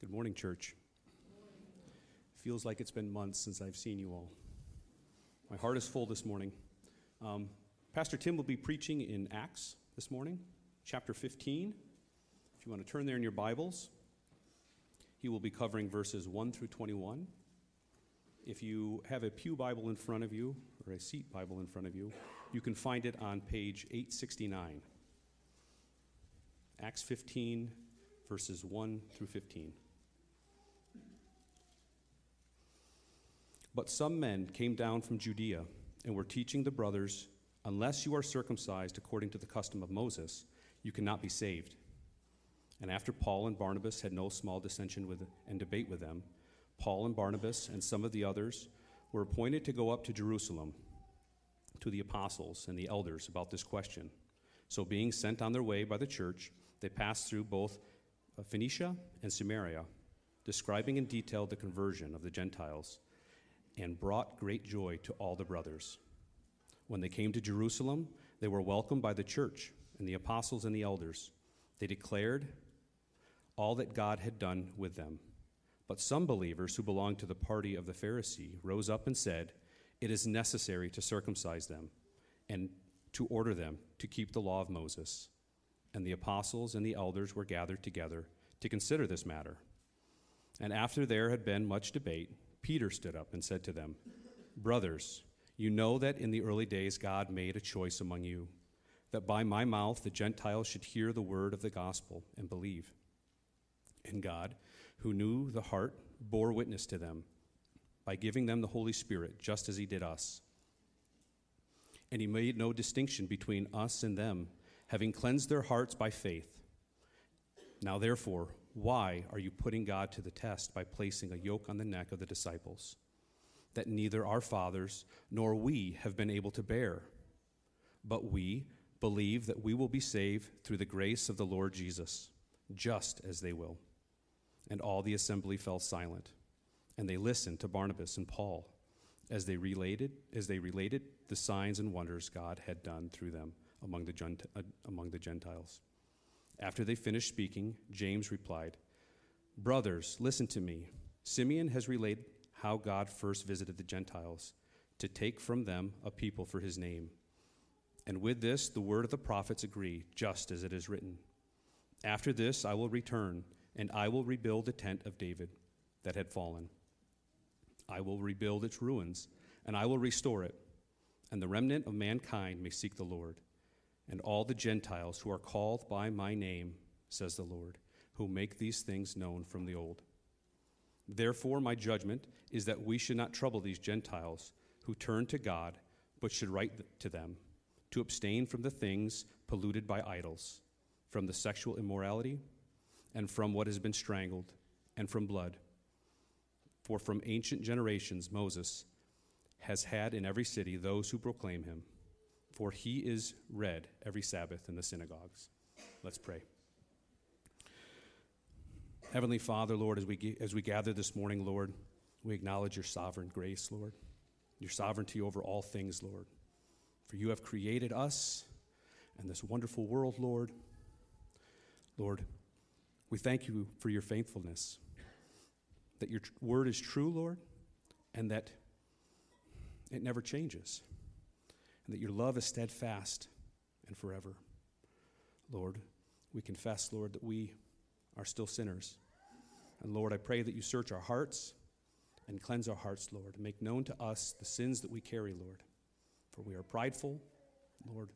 Good morning, church. Feels like it's been months since I've seen you all. My heart is full this morning. Pastor Tim will be preaching in Acts this morning, chapter 15. If you want to turn there in your Bibles, he will be covering verses 1 through 21. If you have a pew Bible in front of you, or a seat Bible in front of you, you can find it on page 869. Acts 15, verses 1 through 15. But some men came down from Judea and were teaching the brothers, unless you are circumcised according to the custom of Moses, you cannot be saved. And after Paul and Barnabas had no small dissension and debate with them, Paul and Barnabas and some of the others were appointed to go up to Jerusalem to the apostles and the elders about this question. So being sent on their way by the church, they passed through both Phoenicia and Samaria, describing in detail the conversion of the Gentiles, and brought great joy to all the brothers. When they came to Jerusalem, they were welcomed by the church and the apostles and the elders. They declared all that God had done with them. But some believers who belonged to the party of the Pharisee rose up and said, "It is necessary to circumcise them and to order them to keep the law of Moses." And the apostles and the elders were gathered together to consider this matter. And after there had been much debate, Peter stood up and said to them, "Brothers, you know that in the early days God made a choice among you, that by my mouth the Gentiles should hear the word of the gospel and believe. And God, who knew the heart, bore witness to them by giving them the Holy Spirit, just as he did us. And he made no distinction between us and them, having cleansed their hearts by faith. Now therefore, why are you putting God to the test by placing a yoke on the neck of the disciples that neither our fathers nor we have been able to bear? But we believe that we will be saved through the grace of the Lord Jesus, just as they will." And all the assembly fell silent, and they listened to Barnabas and Paul as they related the signs and wonders God had done through them among the Gentiles. After they finished speaking, James replied, "Brothers, listen to me. Simeon has related how God first visited the Gentiles to take from them a people for his name. And with this, the word of the prophets agree, just as it is written. After this, I will return, and I will rebuild the tent of David that had fallen. I will rebuild its ruins, and I will restore it, and the remnant of mankind may seek the Lord. And all the Gentiles who are called by my name, says the Lord, who make these things known from the old. Therefore, my judgment is that we should not trouble these Gentiles who turn to God, but should write to them to abstain from the things polluted by idols, from the sexual immorality, and from what has been strangled, and from blood. For from ancient generations Moses has had in every city those who proclaim him, for he is read every Sabbath in the synagogues." Let's pray. Heavenly Father, Lord, as we gather this morning, Lord, we acknowledge your sovereign grace, Lord, your sovereignty over all things, Lord. For you have created us and this wonderful world, Lord. Lord, we thank you for your faithfulness, that your word is true, Lord, and that it never changes, and that your love is steadfast and forever. Lord, we confess, Lord, that we are still sinners. And Lord, I pray that you search our hearts and cleanse our hearts, Lord, and make known to us the sins that we carry, Lord. For we are prideful, Lord.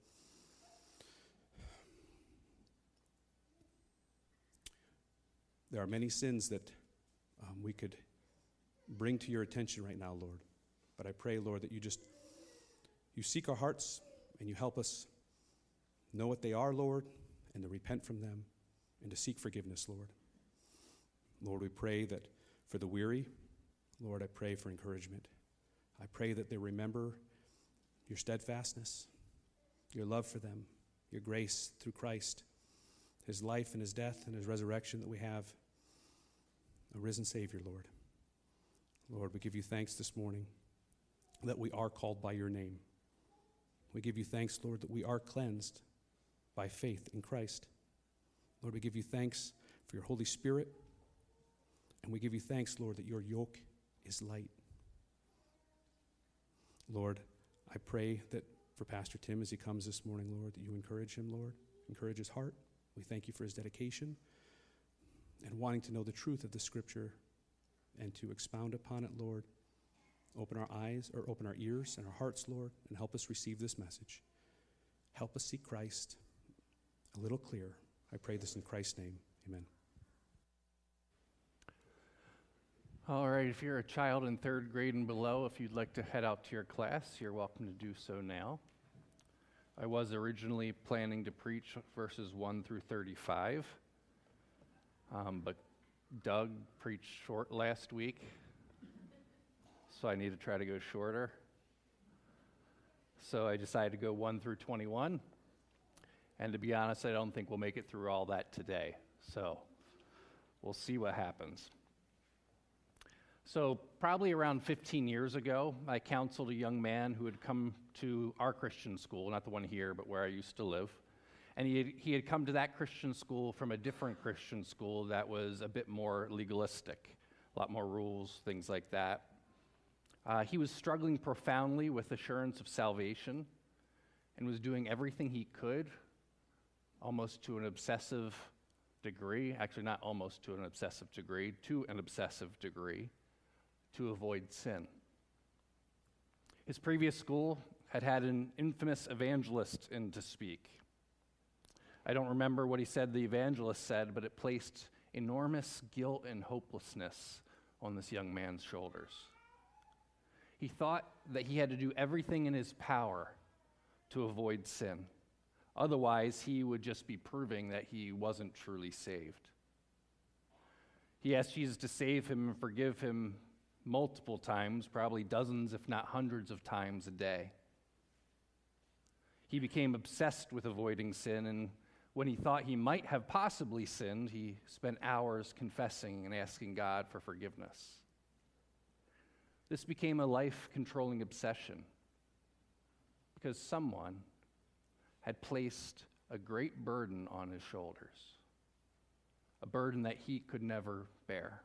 There are many sins that we could bring to your attention right now, Lord. But I pray, Lord, that you seek our hearts and you help us know what they are, Lord, and to repent from them and to seek forgiveness, Lord. Lord, we pray that for the weary, Lord, I pray for encouragement. I pray that they remember your steadfastness, your love for them, your grace through Christ, his life and his death and his resurrection, that we have a risen Savior, Lord. Lord, we give you thanks this morning that we are called by your name. We give you thanks, Lord, that we are cleansed by faith in Christ. Lord, we give you thanks for your Holy Spirit. And we give you thanks, Lord, that your yoke is light. Lord, I pray that for Pastor Tim as he comes this morning, Lord, that you encourage him, Lord, encourage his heart. We thank you for his dedication and wanting to know the truth of the Scripture and to expound upon it, Lord. Open our eyes, or open our ears and our hearts, Lord, and help us receive this message. Help us see Christ a little clearer. I pray this in Christ's name. Amen. All right, if you're a child in third grade and below, if you'd like to head out to your class, you're welcome to do so now. I was originally planning to preach verses 1 through 35, but Doug preached short last week, so I need to try to go shorter. So I decided to go 1 through 21, and to be honest, I don't think we'll make it through all that today, so we'll see what happens. So probably around 15 years ago, I counseled a young man who had come to our Christian school, not the one here, but where I used to live. And he had come to that Christian school from a different Christian school that was a bit more legalistic, a lot more rules, things like that. He was struggling profoundly with assurance of salvation and was doing everything he could, almost to an obsessive degree, actually not almost to an obsessive degree, to an obsessive degree, to avoid sin. His previous school had had an infamous evangelist in to speak. I don't remember what he said the evangelist said, but it placed enormous guilt and hopelessness on this young man's shoulders. He thought that he had to do everything in his power to avoid sin. Otherwise, he would just be proving that he wasn't truly saved. He asked Jesus to save him and forgive him multiple times, probably dozens, if not hundreds of times a day. He became obsessed with avoiding sin, and when he thought he might have possibly sinned, he spent hours confessing and asking God for forgiveness. This became a life-controlling obsession because someone had placed a great burden on his shoulders, a burden that he could never bear.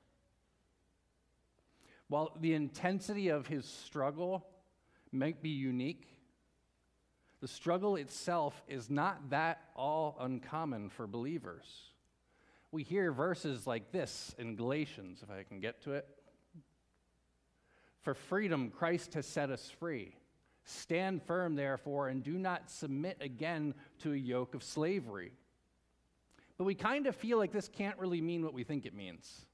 While the intensity of his struggle might be unique, the struggle itself is not that all uncommon for believers. We hear verses like this in Galatians, if I can get to it. For freedom, Christ has set us free. Stand firm, therefore, and do not submit again to a yoke of slavery. But we kind of feel like this can't really mean what we think it means.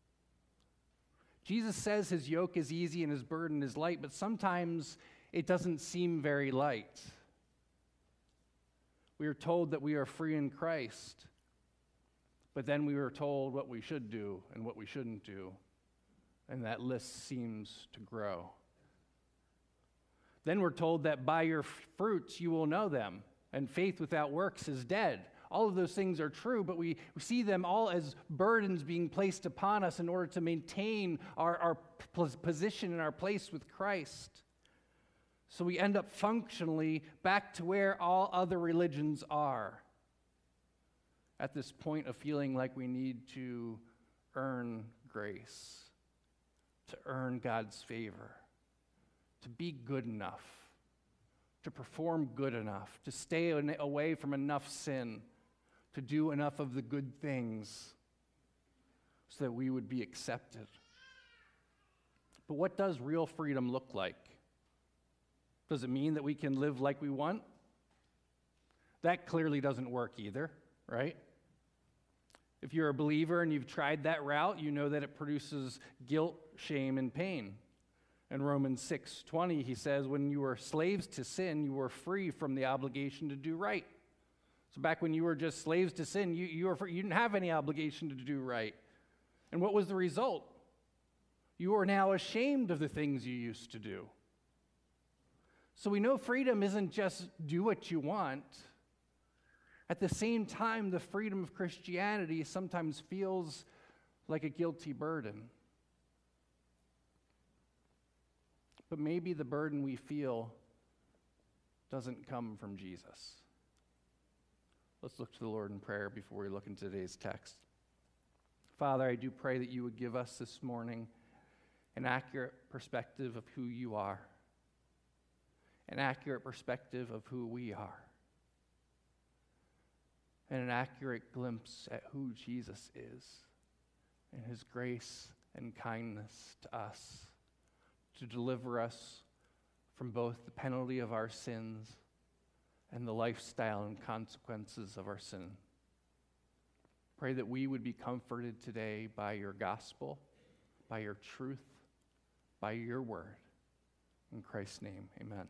Jesus says his yoke is easy and his burden is light, but sometimes it doesn't seem very light. We are told that we are free in Christ, but then we are told what we should do and what we shouldn't do, and that list seems to grow. Then we're told that by your fruits you will know them, and faith without works is dead. All of those things are true, but we see them all as burdens being placed upon us in order to maintain our position and our place with Christ. So we end up functionally back to where all other religions are, at this point of feeling like we need to earn grace, to earn God's favor, to be good enough, to perform good enough, to stay away from enough sin, to do enough of the good things so that we would be accepted. But what does real freedom look like? Does it mean that we can live like we want? That clearly doesn't work either, right? If you're a believer and you've tried that route, you know that it produces guilt, shame, and pain. In Romans 6:20, he says, when you were slaves to sin, you were free from the obligation to do right. So back when you were just slaves to sin, you didn't have any obligation to do right. And what was the result? You are now ashamed of the things you used to do. So we know freedom isn't just do what you want. At the same time, the freedom of Christianity sometimes feels like a guilty burden. But maybe the burden we feel doesn't come from Jesus. Let's look to the Lord in prayer before we look into today's text. Father, I do pray that you would give us this morning an accurate perspective of who you are, an accurate perspective of who we are, and an accurate glimpse at who Jesus is and his grace and kindness to us to deliver us from both the penalty of our sins and the lifestyle and consequences of our sin. Pray that we would be comforted today by your gospel, by your truth, by your word. In Christ's name, amen.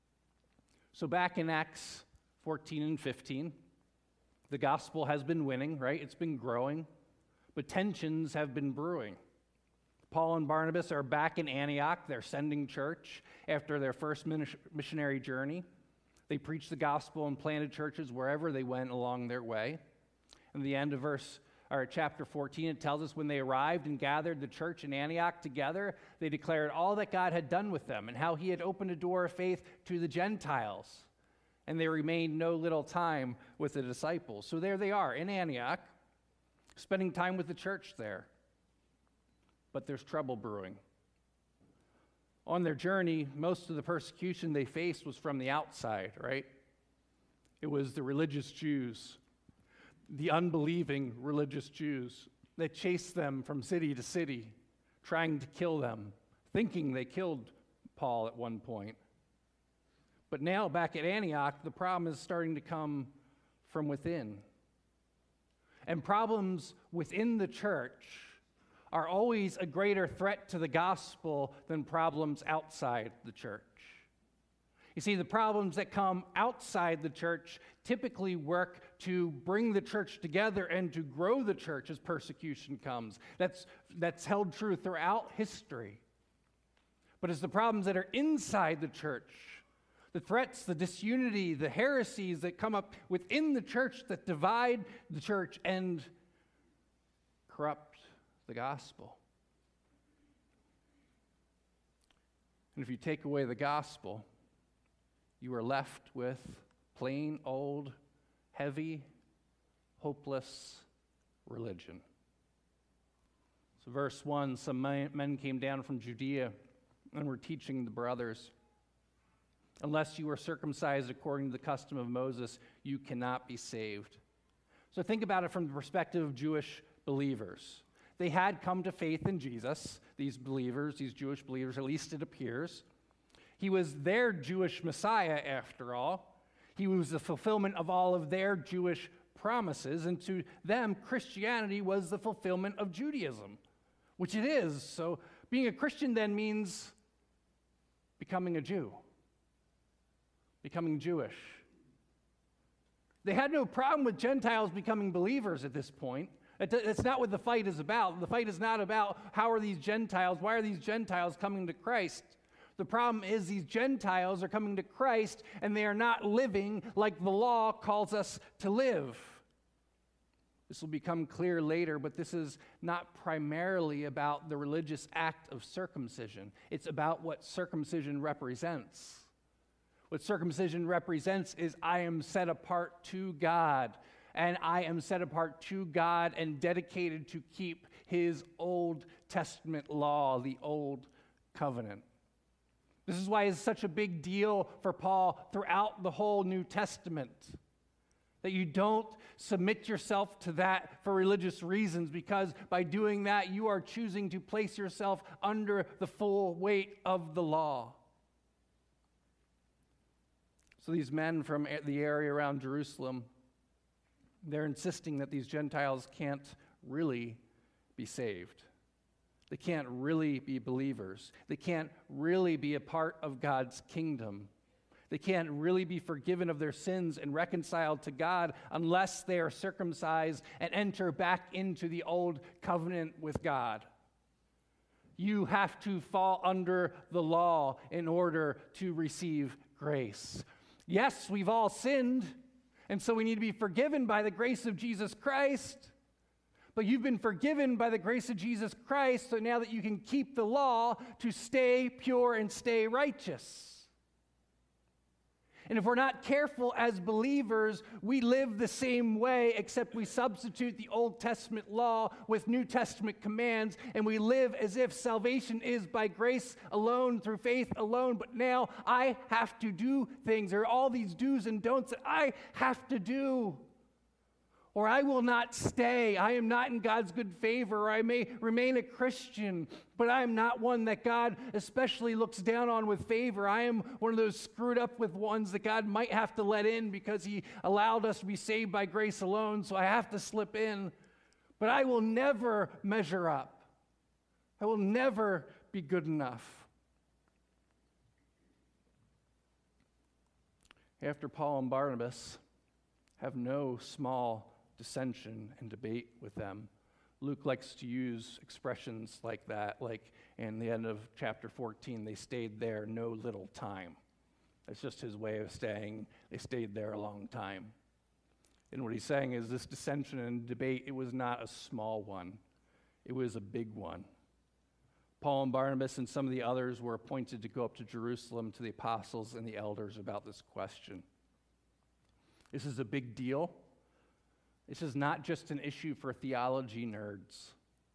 So back in Acts 14 and 15, the gospel has been winning, right? It's been growing, but tensions have been brewing. Paul and Barnabas are back in Antioch. They're sending church after their first missionary journey. They preached the gospel and planted churches wherever they went along their way. In the end of chapter 14, it tells us when they arrived and gathered the church in Antioch together, they declared all that God had done with them and how he had opened a door of faith to the Gentiles. And they remained no little time with the disciples. So there they are in Antioch, spending time with the church there. But there's trouble brewing. On their journey, most of the persecution they faced was from the outside, right? It was the religious Jews, the unbelieving religious Jews that chased them from city to city, trying to kill them, thinking they killed Paul at one point. But now, back at Antioch, the problem is starting to come from within. And problems within the church are always a greater threat to the gospel than problems outside the church. You see, the problems that come outside the church typically work to bring the church together and to grow the church as persecution comes. That's held true throughout history. But it's the problems that are inside the church, the threats, the disunity, the heresies that come up within the church that divide the church and corrupt the gospel. And if you take away the gospel, you are left with plain old, heavy, hopeless religion. So verse 1, some men came down from Judea and were teaching the brothers, unless you are circumcised according to the custom of Moses, you cannot be saved. So think about it from the perspective of Jewish believers. They had come to faith in Jesus, these believers, these Jewish believers, at least it appears. He was their Jewish Messiah, after all. He was the fulfillment of all of their Jewish promises, and to them, Christianity was the fulfillment of Judaism, which it is. So being a Christian then means becoming a Jew, becoming Jewish. They had no problem with Gentiles becoming believers at this point. That's not what the fight is about. The fight is not about how are these Gentiles, why are these Gentiles coming to Christ? The problem is these Gentiles are coming to Christ and they are not living like the law calls us to live. This will become clear later, but this is not primarily about the religious act of circumcision. It's about what circumcision represents. What circumcision represents is I am set apart to God, and I am set apart to God and dedicated to keep his Old Testament law, the Old Covenant. This is why it's such a big deal for Paul throughout the whole New Testament, that you don't submit yourself to that for religious reasons, because by doing that, you are choosing to place yourself under the full weight of the law. So these men from the area around Jerusalem, they're insisting that these Gentiles can't really be saved. They can't really be believers. They can't really be a part of God's kingdom. They can't really be forgiven of their sins and reconciled to God unless they are circumcised and enter back into the old covenant with God. You have to fall under the law in order to receive grace. Yes, we've all sinned, and so we need to be forgiven by the grace of Jesus Christ. But you've been forgiven by the grace of Jesus Christ, so now that you can keep the law to stay pure and stay righteous. And if we're not careful as believers, we live the same way, except we substitute the Old Testament law with New Testament commands, and we live as if salvation is by grace alone, through faith alone. But now I have to do things. There are all these do's and don'ts that I have to do, or I will not stay. I am not in God's good favor, or I may remain a Christian, but I am not one that God especially looks down on with favor. I am one of those screwed up with ones that God might have to let in because he allowed us to be saved by grace alone, so I have to slip in. But I will never measure up. I will never be good enough. After Paul and Barnabas have no small dissension and debate with them, Luke likes to use expressions like that, like in the end of chapter 14, they stayed there no little time. That's just his way of saying they stayed there a long time. And what he's saying is this dissension and debate, it was not a small one. It was a big one. Paul and Barnabas and some of the others were appointed to go up to Jerusalem to the apostles and the elders about this question. This is a big deal. This is not just an issue for theology nerds.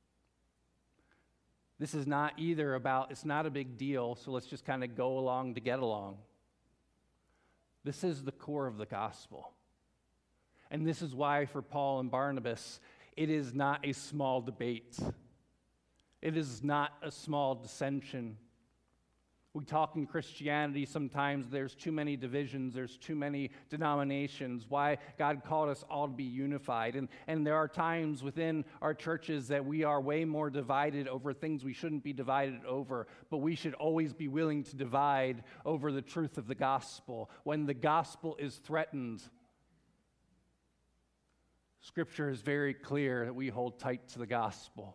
This is not either about, it's not a big deal, so let's just kind of go along to get along. This is the core of the gospel. And this is why for Paul and Barnabas, it is not a small debate. It is not a small dissension. We talk in Christianity sometimes there's too many divisions, there's too many denominations, why God called us all to be unified. And there are times within our churches that we are way more divided over things we shouldn't be divided over, but we should always be willing to divide over the truth of the gospel. When the gospel is threatened, Scripture is very clear that we hold tight to the gospel.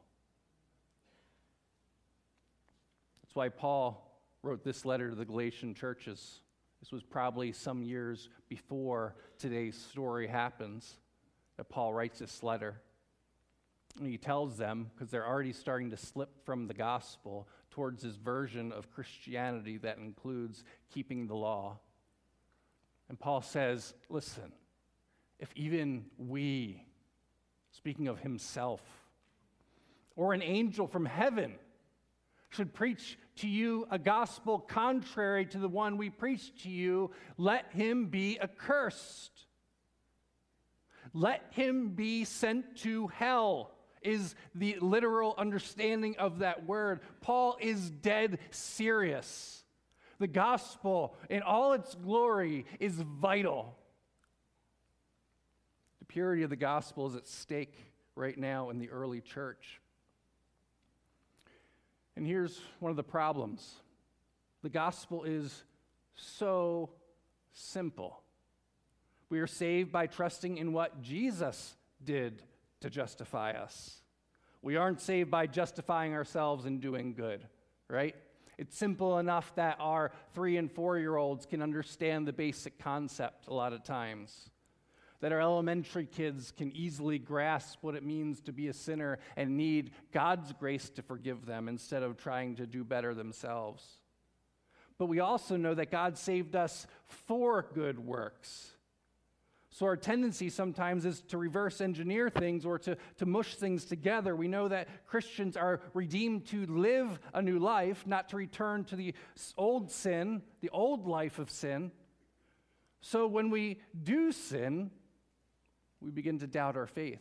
That's why Paul wrote this letter to the Galatian churches. This was probably some years before today's story happens that Paul writes this letter. And he tells them, because they're already starting to slip from the gospel towards this version of Christianity that includes keeping the law. And Paul says, listen, if even we, speaking of himself, or an angel from heaven should preach to you a gospel contrary to the one we preach to you, let him be accursed. Let him be sent to hell, is the literal understanding of that word. Paul is dead serious. The gospel in all its glory is vital. The purity of the gospel is at stake right now in the early church. And here's one of the problems. The gospel is so simple. We are saved by trusting in what Jesus did to justify us. We aren't saved by justifying ourselves and doing good, right? It's simple enough that our 3- and 4-year-olds can understand the basic concept a lot of times. That our elementary kids can easily grasp what it means to be a sinner and need God's grace to forgive them instead of trying to do better themselves. But we also know that God saved us for good works. So our tendency sometimes is to reverse engineer things or to mush things together. We know that Christians are redeemed to live a new life, not to return to the old sin, the old life of sin. So when we do sin, we begin to doubt our faith.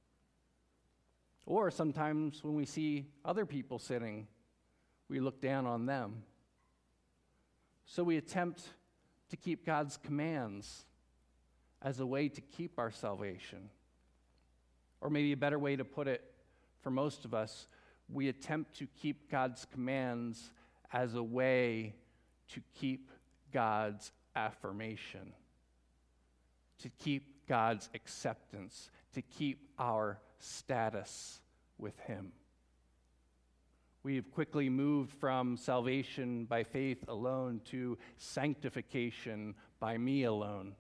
Or sometimes when we see other people sinning, we look down on them. So we attempt to keep God's commands as a way to keep our salvation. Or maybe a better way to put it for most of us, we attempt to keep God's commands as a way to keep God's affirmation, to keep God's acceptance, to keep our status with Him. We have quickly moved from salvation by faith alone to sanctification by me alone.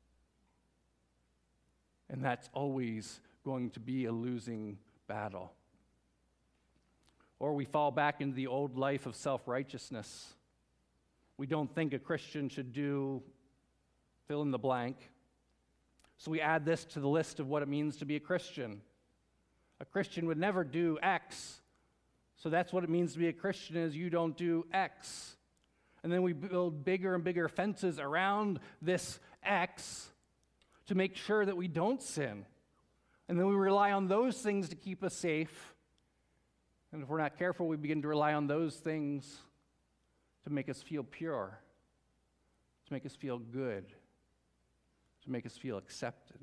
And that's always going to be a losing battle. Or we fall back into the old life of self-righteousness. We don't think a Christian should do fill in the blank. So we add this to the list of what it means to be a Christian. A Christian would never do X. So that's what it means to be a Christian, is you don't do X. And then we build bigger and bigger fences around this X to make sure that we don't sin. And then we rely on those things to keep us safe. And if we're not careful, we begin to rely on those things to make us feel pure, to make us feel good, to make us feel accepted.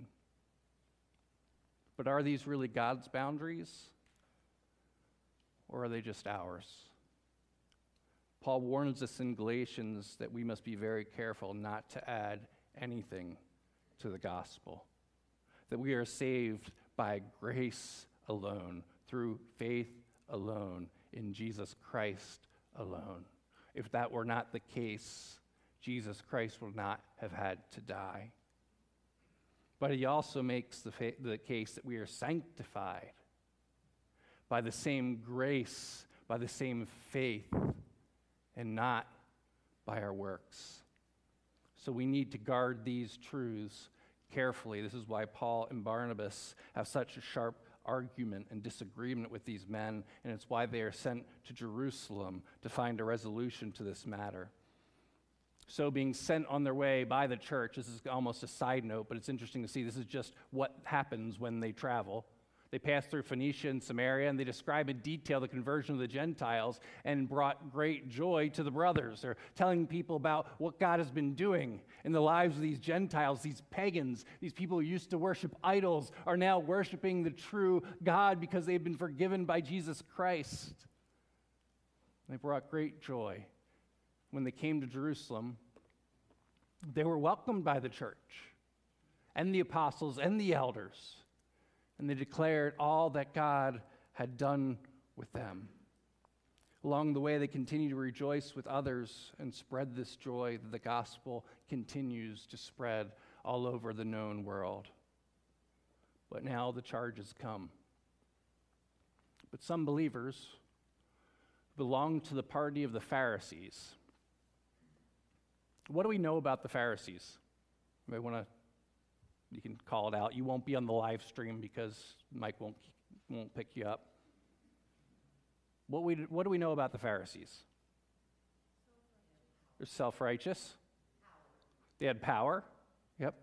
But are these really God's boundaries? Or are they just ours? Paul warns us in Galatians that we must be very careful not to add anything to the gospel, that we are saved by grace alone, through faith alone, in Jesus Christ alone. If that were not the case, Jesus Christ would not have had to die. But he also makes the case that we are sanctified by the same grace, by the same faith, and not by our works. So we need to guard these truths carefully. This is why Paul and Barnabas have such a sharp argument and disagreement with these men, and it's why they are sent to Jerusalem to find a resolution to this matter. So being sent on their way by the church, this is almost a side note, but it's interesting to see this is just what happens when they travel. They passed through Phoenicia and Samaria, and they describe in detail the conversion of the Gentiles and brought great joy to the brothers. They're telling people about what God has been doing in the lives of these Gentiles, these pagans, these people who used to worship idols are now worshiping the true God because they've been forgiven by Jesus Christ. They brought great joy. When they came to Jerusalem, they were welcomed by the church and the apostles and the elders. And they declared all that God had done with them. Along the way, they continue to rejoice with others and spread this joy that the gospel continues to spread all over the known world. But now the charges come. But some believers belong to the party of the Pharisees. What do we know about the Pharisees? You can call it out. You won't be on the live stream because Mike won't pick you up. What do we know about the Pharisees? They're self-righteous. They had power. Yep.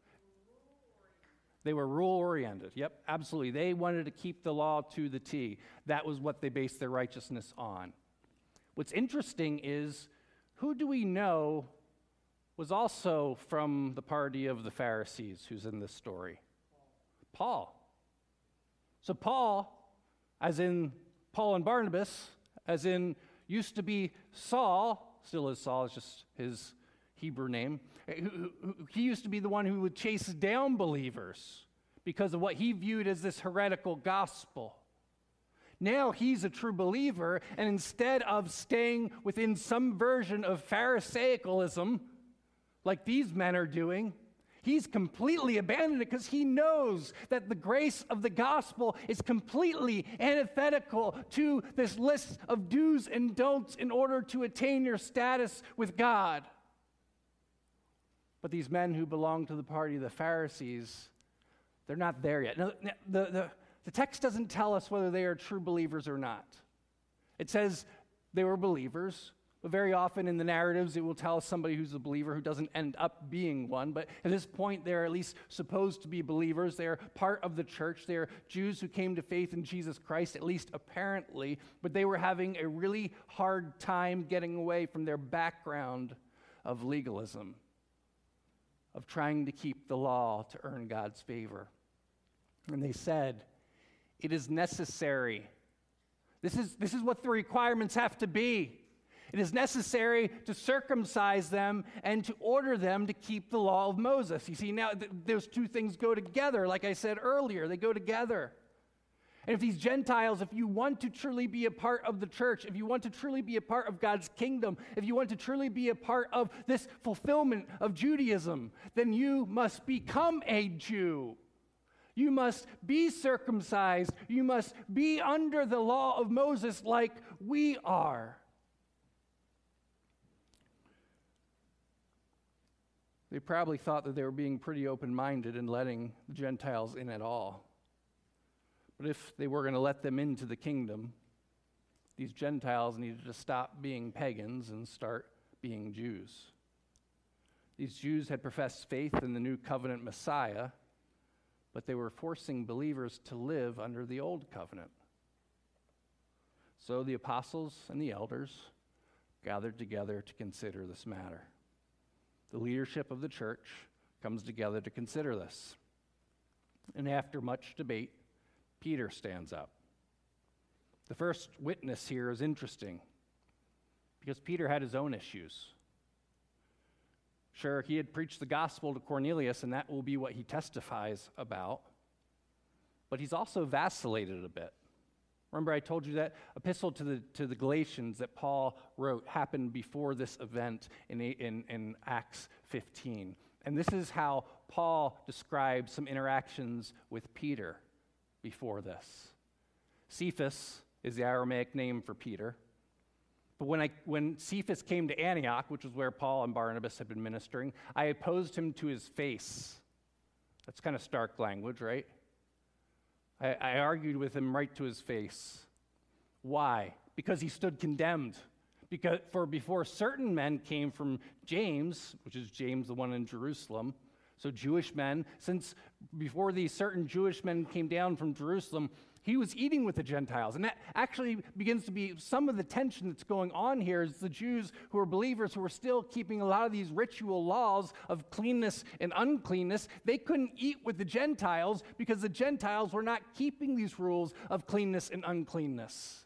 They were rule-oriented. Yep, absolutely. They wanted to keep the law to the T. That was what they based their righteousness on. What's interesting is, who do we know was also from the party of the Pharisees who's in this story? Paul. So Paul, as in Paul and Barnabas, as in used to be Saul, still is Saul, is just his Hebrew name. He used to be the one who would chase down believers because of what he viewed as this heretical gospel. Now he's a true believer, and instead of staying within some version of Pharisaicalism, like these men are doing, he's completely abandoned it because he knows that the grace of the gospel is completely antithetical to this list of do's and don'ts in order to attain your status with God. But these men who belong to the party of the Pharisees, they're not there yet. Now, the text doesn't tell us whether they are true believers or not. It says they were believers. But very often in the narratives, it will tell us somebody who's a believer who doesn't end up being one. But at this point, they're at least supposed to be believers. They're part of the church. They're Jews who came to faith in Jesus Christ, at least apparently. But they were having a really hard time getting away from their background of legalism, of trying to keep the law to earn God's favor. And they said, it is necessary. This is what the requirements have to be. It is necessary to circumcise them and to order them to keep the law of Moses. You see, now those two things go together. Like I said earlier, they go together. And if these Gentiles, if you want to truly be a part of the church, if you want to truly be a part of God's kingdom, if you want to truly be a part of this fulfillment of Judaism, then you must become a Jew. You must be circumcised. You must be under the law of Moses like we are. They probably thought that they were being pretty open-minded and letting the Gentiles in at all. But if they were going to let them into the kingdom, these Gentiles needed to stop being pagans and start being Jews. These Jews had professed faith in the new covenant Messiah, but they were forcing believers to live under the old covenant. So the apostles and the elders gathered together to consider this matter. The leadership of the church comes together to consider this. And after much debate, Peter stands up. The first witness here is interesting because Peter had his own issues. Sure, he had preached the gospel to Cornelius, and that will be what he testifies about. But he's also vacillated a bit. Remember, I told you that epistle to the Galatians that Paul wrote happened before this event in Acts 15. And this is how Paul describes some interactions with Peter before this. Cephas is the Aramaic name for Peter. But when Cephas came to Antioch, which is where Paul and Barnabas had been ministering, I opposed him to his face. That's kind of stark language, right? I argued with him right to his face. Why? Because he stood condemned. For before certain men came from James, which is James, the one in Jerusalem, so Jewish men, since before these certain Jewish men came down from Jerusalem, he was eating with the Gentiles. And that actually begins to be some of the tension that's going on here is the Jews who are believers who are still keeping a lot of these ritual laws of cleanness and uncleanness. They couldn't eat with the Gentiles because the Gentiles were not keeping these rules of cleanness and uncleanness.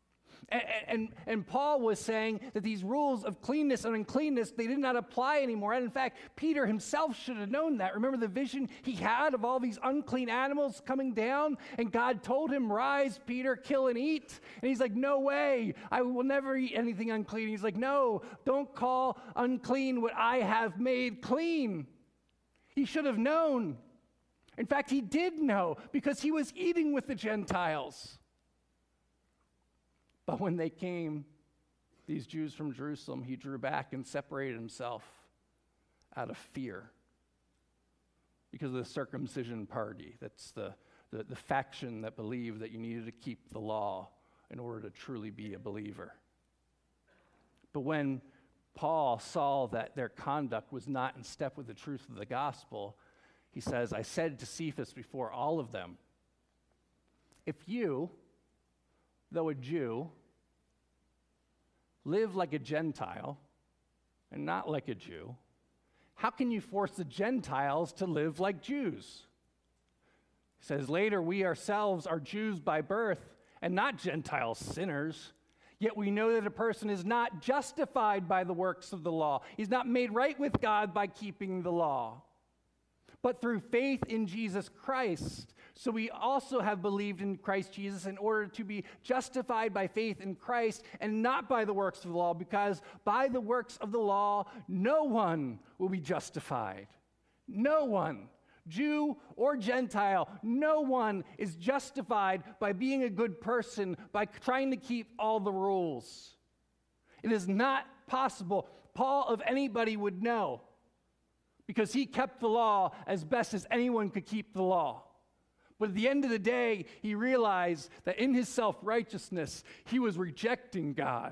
And Paul was saying that these rules of cleanness and uncleanness, they did not apply anymore. And in fact, Peter himself should have known that. Remember the vision he had of all these unclean animals coming down? And God told him, "Rise, Peter, kill and eat." And he's like, "No way, I will never eat anything unclean." He's like, "No, don't call unclean what I have made clean." He should have known. In fact, he did know because he was eating with the Gentiles. But when they came, these Jews from Jerusalem, he drew back and separated himself out of fear because of the circumcision party. That's the faction that believed that you needed to keep the law in order to truly be a believer. But when Paul saw that their conduct was not in step with the truth of the gospel, he says, "I said to Cephas before all of them, if you, though a Jew, live like a Gentile and not like a Jew, how can you force the Gentiles to live like Jews?" He says, "Later, we ourselves are Jews by birth and not Gentile sinners. Yet we know that a person is not justified by the works of the law. He's not made right with God by keeping the law, but through faith in Jesus Christ. So we also have believed in Christ Jesus in order to be justified by faith in Christ and not by the works of the law, because by the works of the law, no one will be justified." No one, Jew or Gentile, no one is justified by being a good person, by trying to keep all the rules. It is not possible. Paul, of anybody, would know, because he kept the law as best as anyone could keep the law. But at the end of the day, he realized that in his self-righteousness, he was rejecting God.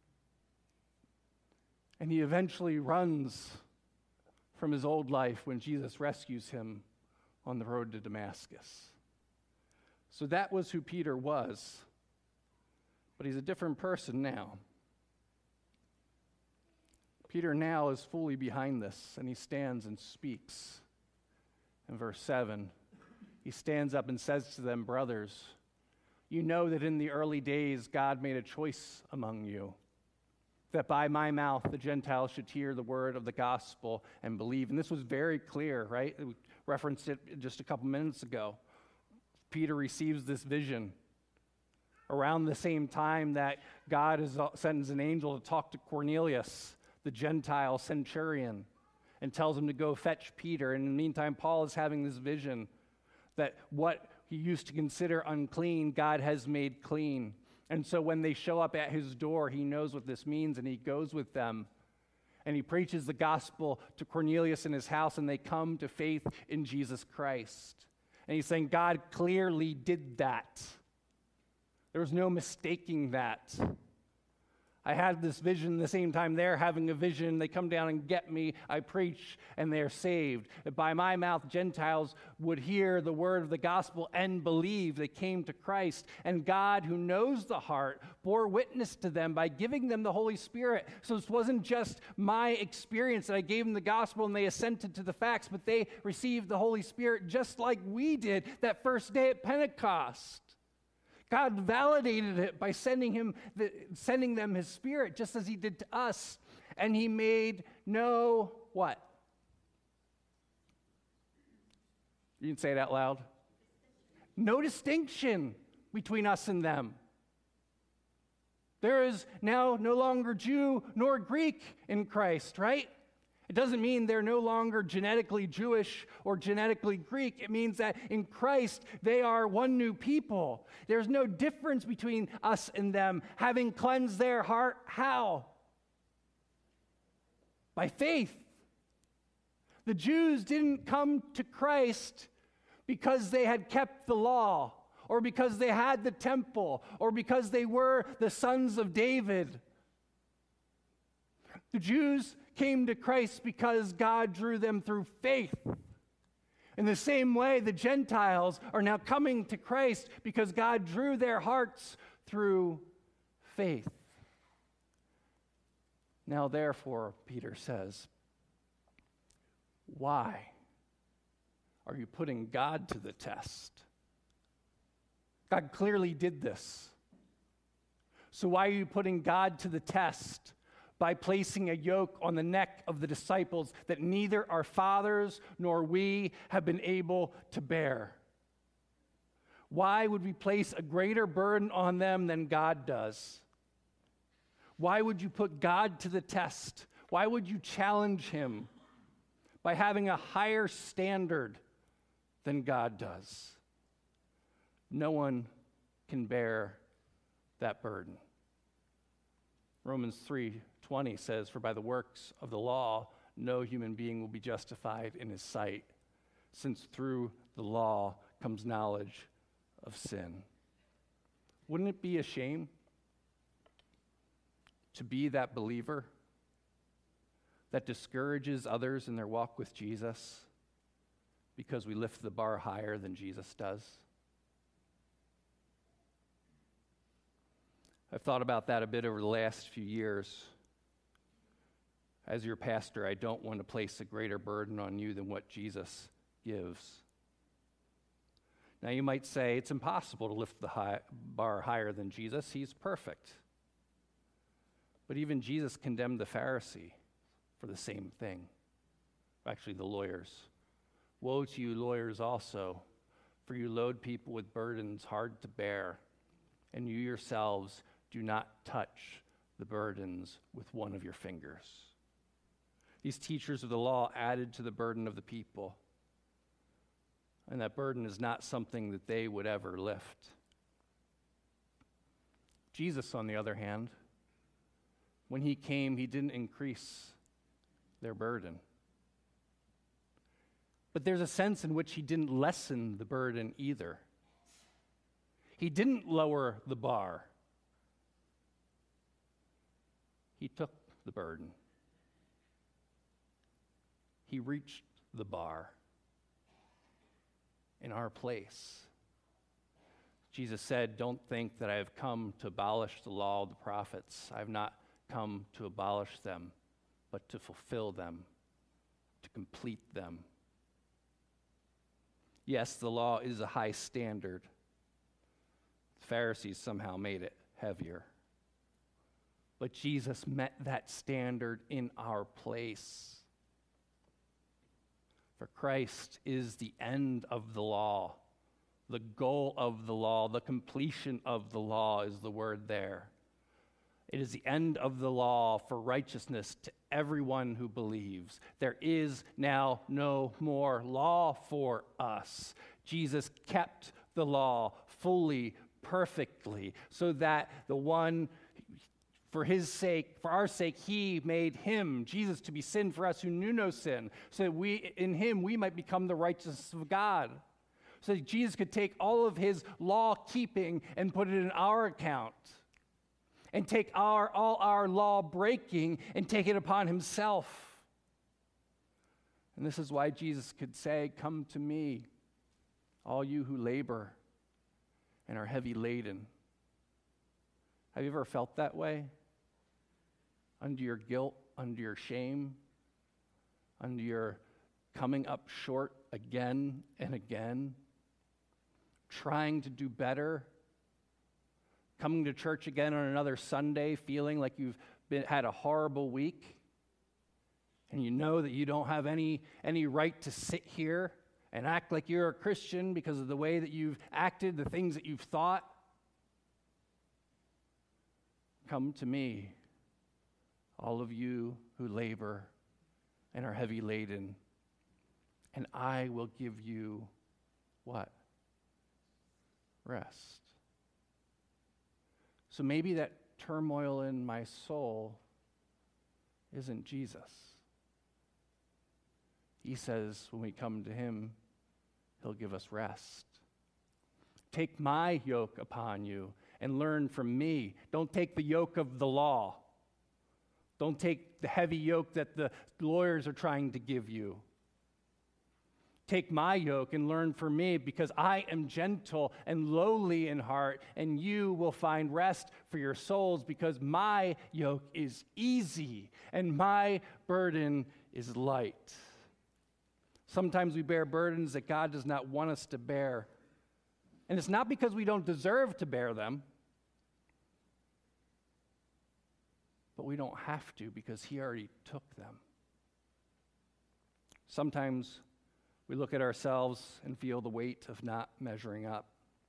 And he eventually runs from his old life when Jesus rescues him on the road to Damascus. So that was who Peter was. But he's a different person now. Peter now is fully behind this, and he stands and speaks. In verse 7, he stands up and says to them, "Brothers, you know that in the early days God made a choice among you, that by my mouth the Gentiles should hear the word of the gospel and believe." And this was very clear, right? We referenced it just a couple minutes ago. Peter receives this vision around the same time that God sends an angel to talk to Cornelius, the Gentile centurion, and tells him to go fetch Peter. And in the meantime, Paul is having this vision that what he used to consider unclean, God has made clean. And so when they show up at his door, he knows what this means, and he goes with them. And he preaches the gospel to Cornelius and his house, and they come to faith in Jesus Christ. And he's saying God clearly did that. There was no mistaking that. I had this vision the same time they're having a vision. They come down and get me. I preach, and they're saved. By my mouth, Gentiles would hear the word of the gospel and believe. They came to Christ. And God, who knows the heart, bore witness to them by giving them the Holy Spirit. So this wasn't just my experience that I gave them the gospel and they assented to the facts, but they received the Holy Spirit just like we did that first day at Pentecost. God validated it by sending them his Spirit, just as he did to us. And he made no what? You can say it out loud. No distinction between us and them. There is now no longer Jew nor Greek in Christ, right? It doesn't mean they're no longer genetically Jewish or genetically Greek. It means that in Christ, they are one new people. There's no difference between us and them, having cleansed their heart. How? By faith. The Jews didn't come to Christ because they had kept the law, or because they had the temple, or because they were the sons of David. The Jews came to Christ because God drew them through faith. In the same way, the Gentiles are now coming to Christ because God drew their hearts through faith. Now, therefore, Peter says, why are you putting God to the test? God clearly did this. So why are you putting God to the test by placing a yoke on the neck of the disciples that neither our fathers nor we have been able to bear? Why would we place a greater burden on them than God does? Why would you put God to the test? Why would you challenge him by having a higher standard than God does? No one can bear that burden. Romans 3:20 says, "For by the works of the law, no human being will be justified in his sight, since through the law comes knowledge of sin." Wouldn't it be a shame to be that believer that discourages others in their walk with Jesus because we lift the bar higher than Jesus does? I've thought about that a bit over the last few years. As your pastor, I don't want to place a greater burden on you than what Jesus gives. Now, you might say it's impossible to lift the bar higher than Jesus. He's perfect. But even Jesus condemned the Pharisee for the same thing. Actually, the lawyers. "Woe to you, lawyers, also, for you load people with burdens hard to bear, and you yourselves do not touch the burdens with one of your fingers." These teachers of the law added to the burden of the people, and that burden is not something that they would ever lift. Jesus, on the other hand, when he came, he didn't increase their burden. But there's a sense in which he didn't lessen the burden either. He didn't lower the bar. He took the burden. He reached the bar in our place. Jesus said, "Don't think that I have come to abolish the law of the prophets. I have not come to abolish them, but to fulfill them, to complete them." Yes, the law is a high standard. The Pharisees somehow made it heavier. But Jesus met that standard in our place. For Christ is the end of the law. The goal of the law, the completion of the law is the word there. It is the end of the law for righteousness to everyone who believes. There is now no more law for us. Jesus kept the law fully, perfectly, so that the one For his sake, for our sake, he made him, Jesus, to be sin for us who knew no sin, so that in him we might become the righteousness of God. So that Jesus could take all of his law-keeping and put it in our account. And take all our law-breaking and take it upon himself. And this is why Jesus could say, "Come to me, all you who labor and are heavy laden." Have you ever felt that way? Under your guilt, under your shame, under your coming up short again and again, trying to do better, coming to church again on another Sunday, feeling like you've had a horrible week, and you know that you don't have any right to sit here and act like you're a Christian because of the way that you've acted, the things that you've thought. Come to me, all of you who labor and are heavy laden, and I will give you what? Rest. So maybe that turmoil in my soul isn't Jesus. He says when we come to him, he'll give us rest. Take my yoke upon you and learn from me. Don't take the yoke of the law. Don't take the heavy yoke that the lawyers are trying to give you. Take my yoke and learn from me, because I am gentle and lowly in heart, and you will find rest for your souls, because my yoke is easy and my burden is light. Sometimes we bear burdens that God does not want us to bear. And it's not because we don't deserve to bear them, but we don't have to because he already took them. Sometimes we look at ourselves and feel the weight of not measuring up.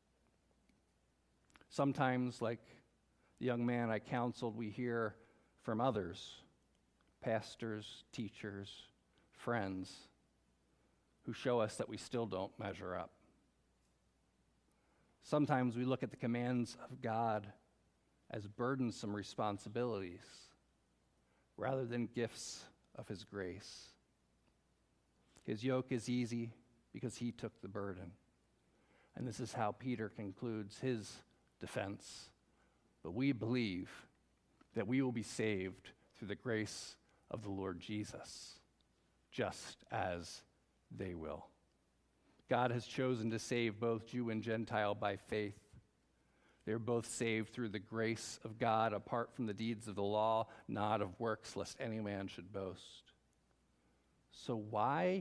Sometimes, like the young man I counseled, we hear from others, pastors, teachers, friends, who show us that we still don't measure up. Sometimes we look at the commands of God as burdensome responsibilities rather than gifts of his grace. His yoke is easy because he took the burden. And this is how Peter concludes his defense. But we believe that we will be saved through the grace of the Lord Jesus, just as they will. God has chosen to save both Jew and Gentile by faith. They are both saved through the grace of God, apart from the deeds of the law, not of works, lest any man should boast. So why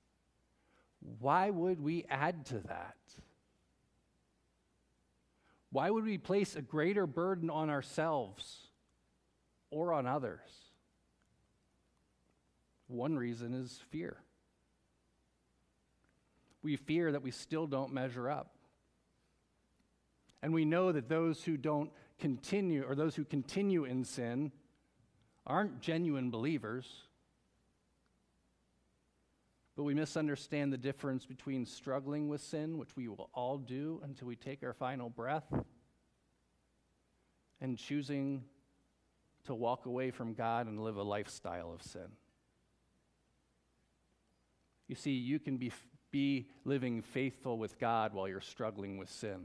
would we add to that? Why would we place a greater burden on ourselves or on others? One reason is fear. We fear that we still don't measure up. And we know that those who don't continue, or those who continue in sin, aren't genuine believers. But we misunderstand the difference between struggling with sin, which we will all do until we take our final breath, and choosing to walk away from God and live a lifestyle of sin. You see, you can be living faithful with God while you're struggling with sin.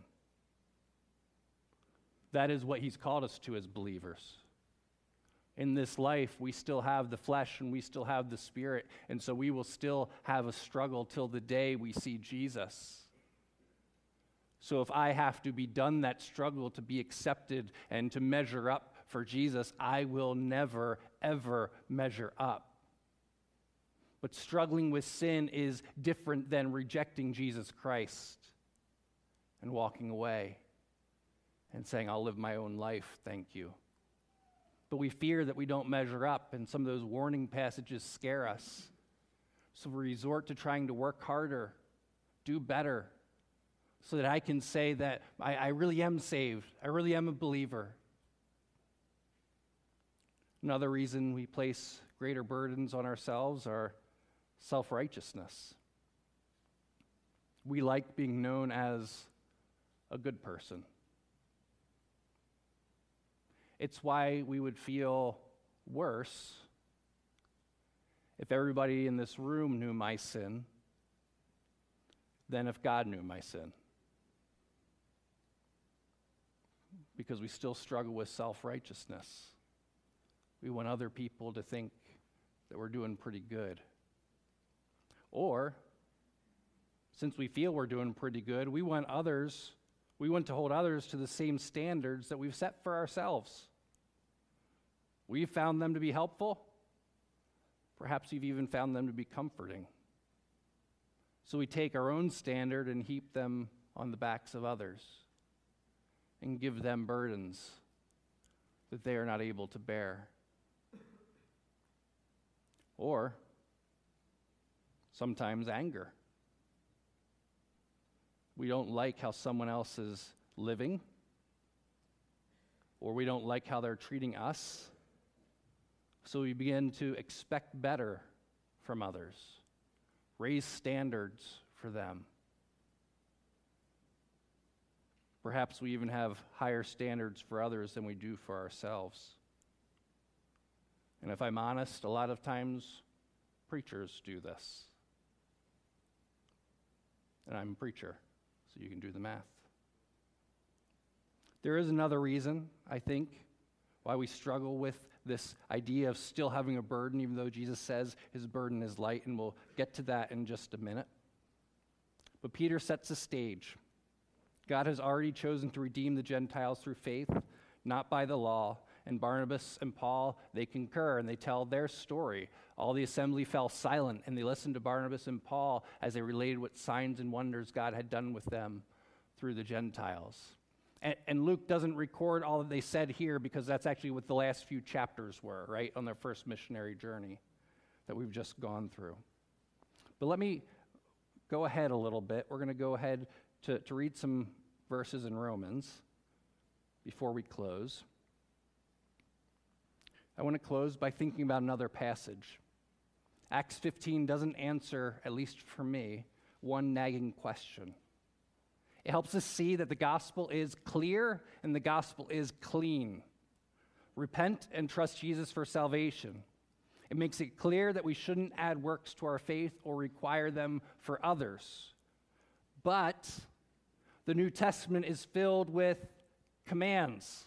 That is what he's called us to as believers. In this life, we still have the flesh and we still have the spirit, and so we will still have a struggle till the day we see Jesus. So if I have to be done that struggle to be accepted and to measure up for Jesus, I will never, ever measure up. But struggling with sin is different than rejecting Jesus Christ and walking away and saying, I'll live my own life, thank you. But we fear that we don't measure up, and some of those warning passages scare us. So we resort to trying to work harder, do better, so that I can say that I really am saved, I really am a believer. Another reason we place greater burdens on ourselves are self-righteousness. We like being known as a good person. It's why we would feel worse if everybody in this room knew my sin than if God knew my sin. Because we still struggle with self-righteousness. We want other people to think that we're doing pretty good. Or, since we feel we're doing pretty good, we want to hold others to the same standards that we've set for ourselves. We've found them to be helpful. Perhaps we've even found them to be comforting. So we take our own standard and heap them on the backs of others and give them burdens that they are not able to bear. Or sometimes anger. We don't like how someone else is living, or we don't like how they're treating us, so we begin to expect better from others, raise standards for them. Perhaps we even have higher standards for others than we do for ourselves. And if I'm honest, a lot of times preachers do this. And I'm a preacher, so you can do the math. There is another reason, I think, why we struggle with this idea of still having a burden, even though Jesus says his burden is light, and we'll get to that in just a minute. But Peter sets the stage. God has already chosen to redeem the Gentiles through faith, not by the law. And Barnabas and Paul, they concur and they tell their story. All the assembly fell silent, and they listened to Barnabas and Paul as they related what signs and wonders God had done with them through the Gentiles. And Luke doesn't record all that they said here because that's actually what the last few chapters were, right, on their first missionary journey that we've just gone through. But let me go ahead a little bit. We're going to go ahead to read some verses in Romans before we close. I want to close by thinking about another passage. Acts 15 doesn't answer, at least for me, one nagging question. It helps us see that the gospel is clear and the gospel is clean. Repent and trust Jesus for salvation. It makes it clear that we shouldn't add works to our faith or require them for others. But the New Testament is filled with commands.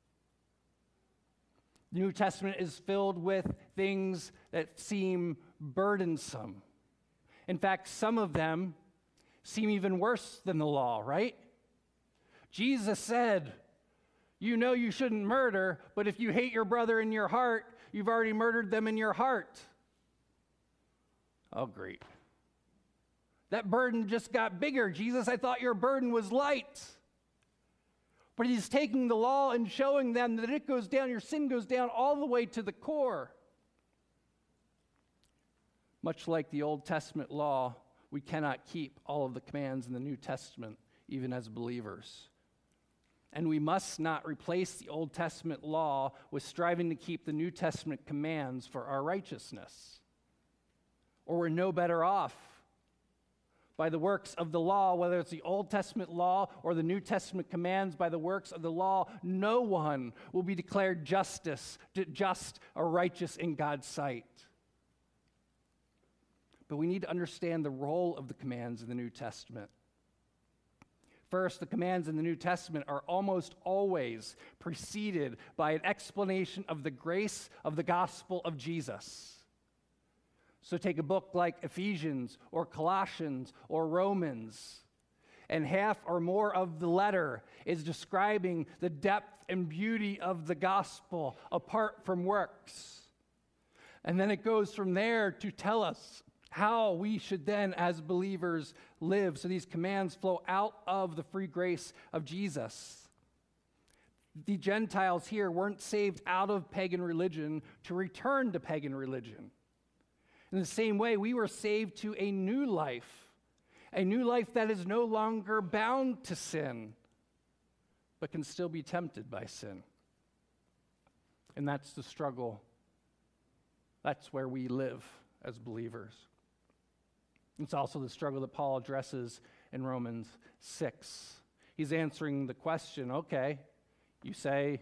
The New Testament is filled with things that seem burdensome. In fact, some of them seem even worse than the law, right? Jesus said, you know you shouldn't murder, but if you hate your brother in your heart, you've already murdered them in your heart. Oh, great. That burden just got bigger. Jesus, I thought your burden was light. But he's taking the law and showing them that it goes down, your sin goes down all the way to the core. Much like the Old Testament law, we cannot keep all of the commands in the New Testament, even as believers. And we must not replace the Old Testament law with striving to keep the New Testament commands for our righteousness. Or we're no better off by the works of the law, whether it's the Old Testament law or the New Testament commands by the works of the law. No one will be declared just or righteous in God's sight. But we need to understand the role of the commands in the New Testament. First, the commands in the New Testament are almost always preceded by an explanation of the grace of the gospel of Jesus. So take a book like Ephesians or Colossians or Romans, and half or more of the letter is describing the depth and beauty of the gospel apart from works. And then it goes from there to tell us how we should then, as believers, live. So these commands flow out of the free grace of Jesus. The Gentiles here weren't saved out of pagan religion to return to pagan religion. In the same way, we were saved to a new life that is no longer bound to sin, but can still be tempted by sin. And that's the struggle. That's where we live as believers. It's also the struggle that Paul addresses in Romans 6. He's answering the question, okay, you say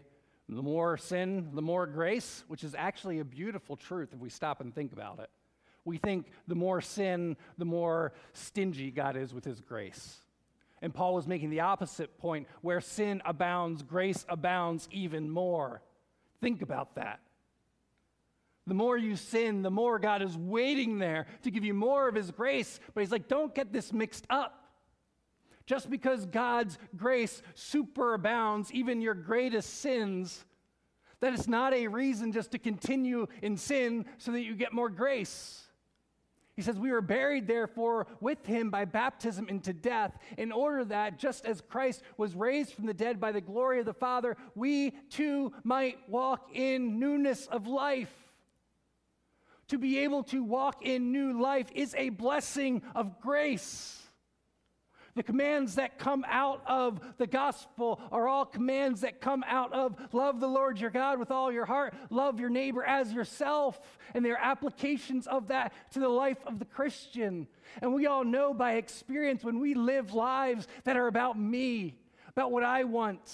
The more sin, the more grace, which is actually a beautiful truth if we stop and think about it. We think the more sin, the more stingy God is with his grace. And Paul was making the opposite point, where sin abounds, grace abounds even more. Think about that. The more you sin, the more God is waiting there to give you more of his grace. But he's like, don't get this mixed up. Just because God's grace superabounds even your greatest sins, that it's not a reason just to continue in sin so that you get more grace. He says, we were buried, therefore, with him by baptism into death, in order that, just as Christ was raised from the dead by the glory of the Father, we too might walk in newness of life. To be able to walk in new life is a blessing of grace. The commands that come out of the gospel are all commands that come out of love the Lord your God with all your heart, love your neighbor as yourself, and they're applications of that to the life of the Christian. And we all know by experience when we live lives that are about me, about what I want,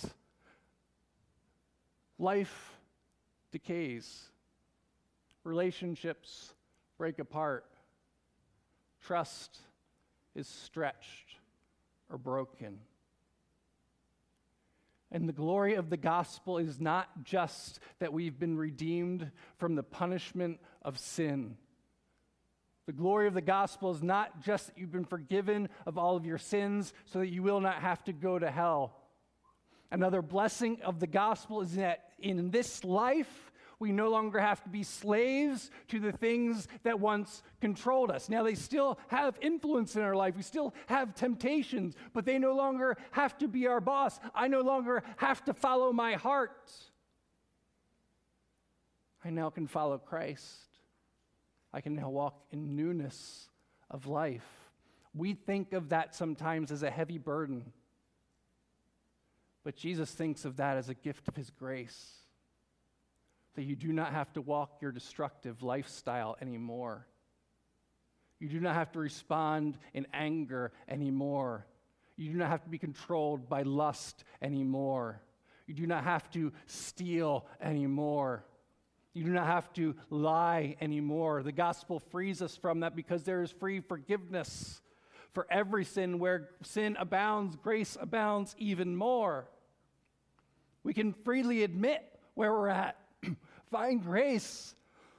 life decays, relationships break apart, trust is stretched or broken. And the glory of the gospel is not just that we've been redeemed from the punishment of sin. The glory of the gospel is not just that you've been forgiven of all of your sins so that you will not have to go to hell. Another blessing of the gospel is that in this life, we no longer have to be slaves to the things that once controlled us. Now, they still have influence in our life. We still have temptations, but they no longer have to be our boss. I no longer have to follow my heart. I now can follow Christ. I can now walk in newness of life. We think of that sometimes as a heavy burden, but Jesus thinks of that as a gift of his grace. That you do not have to walk your destructive lifestyle anymore. You do not have to respond in anger anymore. You do not have to be controlled by lust anymore. You do not have to steal anymore. You do not have to lie anymore. The gospel frees us from that because there is free forgiveness for every sin. Where sin abounds, grace abounds even more. We can freely admit where we're at. Find grace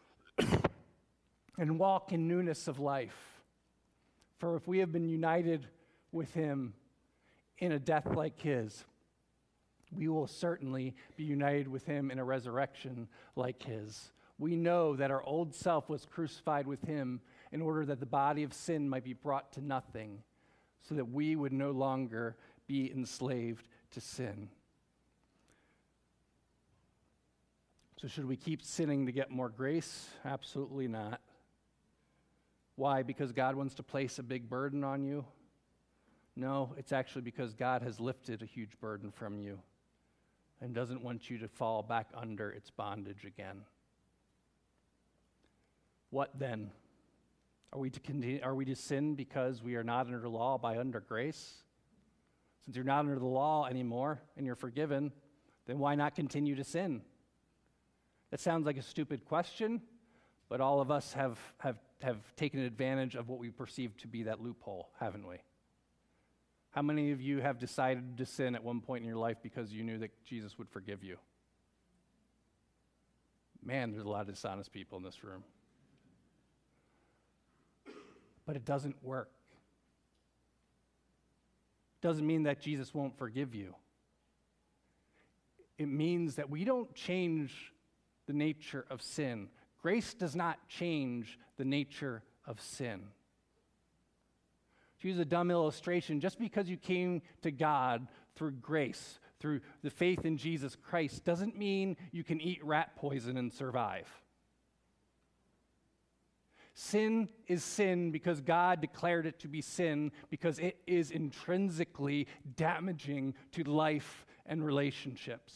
and walk in newness of life. For if we have been united with him in a death like his, we will certainly be united with him in a resurrection like his. We know that our old self was crucified with him in order that the body of sin might be brought to nothing, so that we would no longer be enslaved to sin. So should we keep sinning to get more grace? Absolutely not. Why? Because God wants to place a big burden on you? No, it's actually because God has lifted a huge burden from you and doesn't want you to fall back under its bondage again. What then? Are we to sin because we are not under law by under grace? Since you're not under the law anymore and you're forgiven, then why not continue to sin? That sounds like a stupid question, but all of us have taken advantage of what we perceive to be that loophole, haven't we? How many of you have decided to sin at one point in your life because you knew that Jesus would forgive you? Man, there's a lot of dishonest people in this room. But it doesn't work. It doesn't mean that Jesus won't forgive you. It means that we don't change the nature of sin. Grace does not change the nature of sin. To use a dumb illustration, just because you came to God through grace, through the faith in Jesus Christ, doesn't mean you can eat rat poison and survive. Sin is sin because God declared it to be sin, because it is intrinsically damaging to life and relationships.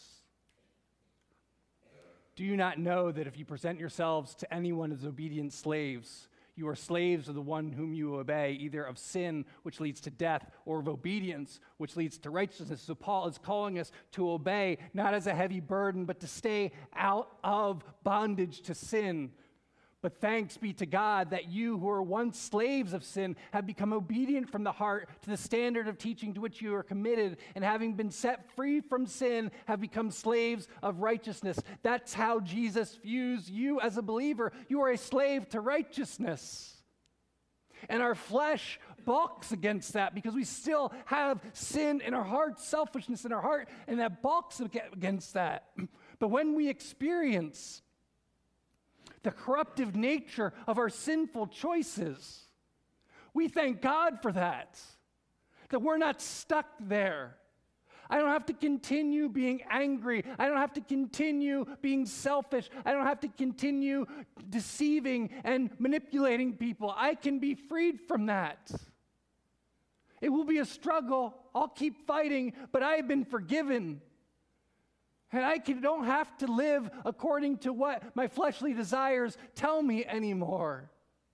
Do you not know that if you present yourselves to anyone as obedient slaves, You are slaves of the one whom you obey, either of sin, which leads to death, or of obedience, which leads to righteousness. So Paul is calling us to obey, not as a heavy burden, but to stay out of bondage to sin. But thanks be to God that you who were once slaves of sin have become obedient from the heart to the standard of teaching to which you are committed, and having been set free from sin, have become slaves of righteousness. That's how Jesus views you as a believer. You are a slave to righteousness. And our flesh balks against that because we still have sin in our heart, selfishness in our heart, and that balks against that. But when we experience the corruptive nature of our sinful choices, we thank God for that we're not stuck there. I don't have to continue being angry. I don't have to continue being selfish. I don't have to continue deceiving and manipulating people. I can be freed from that. It will be a struggle. I'll keep fighting, but I have been forgiven. And I don't have to live according to what my fleshly desires tell me anymore.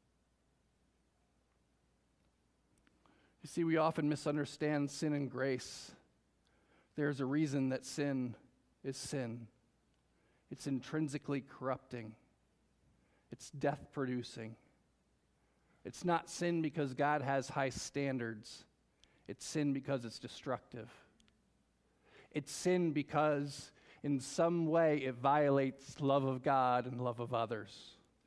You see, we often misunderstand sin and grace. There's a reason that sin is sin. It's intrinsically corrupting. It's death-producing. It's not sin because God has high standards. It's sin because it's destructive. It's sin because in some way it violates love of God and love of others.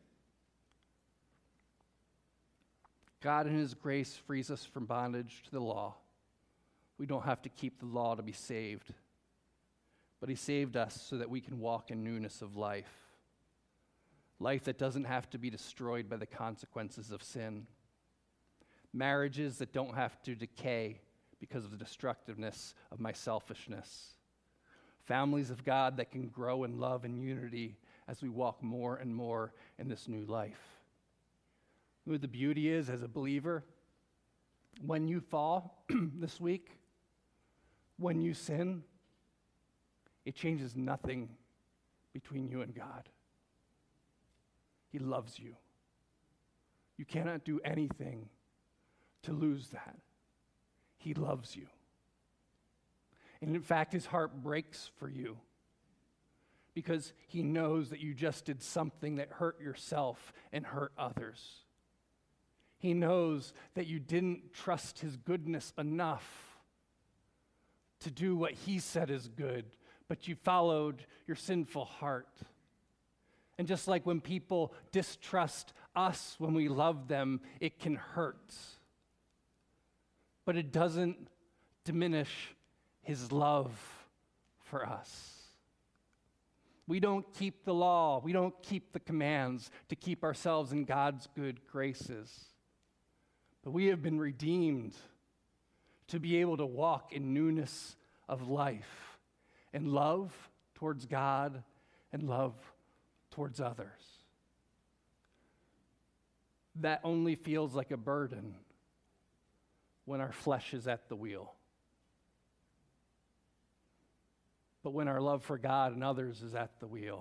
God in his grace frees us from bondage to the law. We don't have to keep the law to be saved, but he saved us so that we can walk in newness of life. Life that doesn't have to be destroyed by the consequences of sin. Marriages that don't have to decay because of the destructiveness of my selfishness. Families of God that can grow in love and unity as we walk more and more in this new life. You know what the beauty is as a believer? When you fall this week, when you sin, it changes nothing between you and God. He loves you. You cannot do anything to lose that. He loves you. And in fact, his heart breaks for you because he knows that you just did something that hurt yourself and hurt others. He knows that you didn't trust his goodness enough to do what he said is good, but you followed your sinful heart. And just like when people distrust us when we love them, it can hurt. But it doesn't diminish his love for us. We don't keep the law, we don't keep the commands to keep ourselves in God's good graces. But we have been redeemed to be able to walk in newness of life and love towards God and love towards others. That only feels like a burden when our flesh is at the wheel. But when our love for God and others is at the wheel,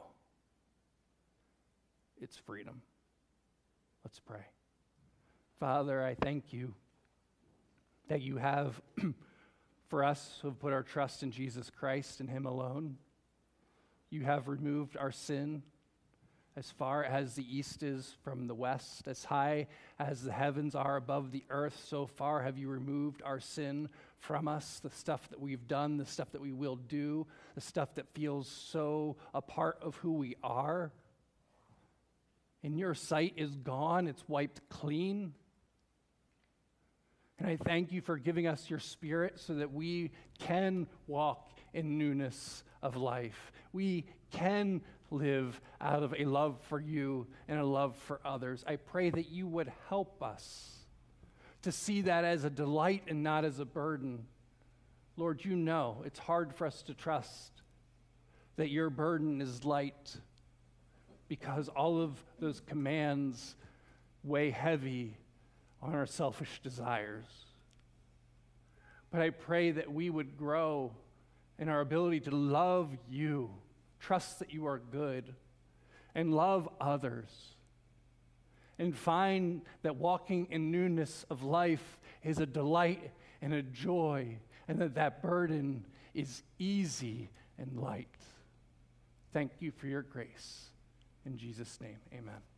it's freedom. Let's pray. Father, I thank you that you have, for us who have put our trust in Jesus Christ and him alone, you have removed our sin as far as the east is from the west, as high as the heavens are above the earth, so far have you removed our sin from us, the stuff that we've done, the stuff that we will do, the stuff that feels so a part of who we are. In your sight is gone, it's wiped clean. And I thank you for giving us your Spirit so that we can walk in newness of life. We can live out of a love for you and a love for others. I pray that you would help us to see that as a delight and not as a burden. Lord, you know it's hard for us to trust that your burden is light because all of those commands weigh heavy on our selfish desires. But I pray that we would grow in our ability to love you, trust that you are good, and love others. and find that walking in newness of life is a delight and a joy, and that burden is easy and light. Thank you for your grace. In Jesus' name, amen.